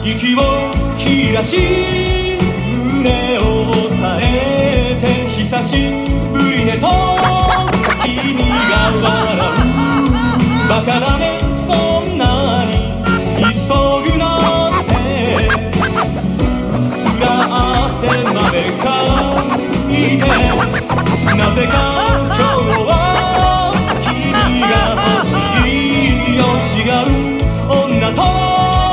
息を切らし胸を押さえて久しぶりねと君が笑うバカだねそんなに急ぐなんてうっすら汗までかいてなぜか今日は君が欲しいよ違う女と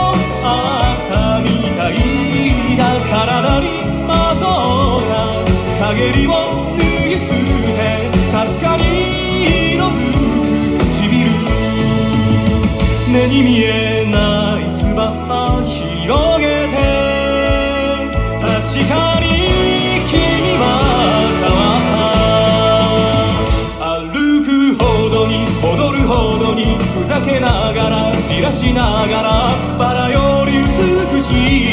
体にまとった陰りを脱ぎ捨てかすかに色づく唇目に見えない翼広げて確かに君は変わった歩くほどに踊るほどにふざけながらじらしながらバラより美しい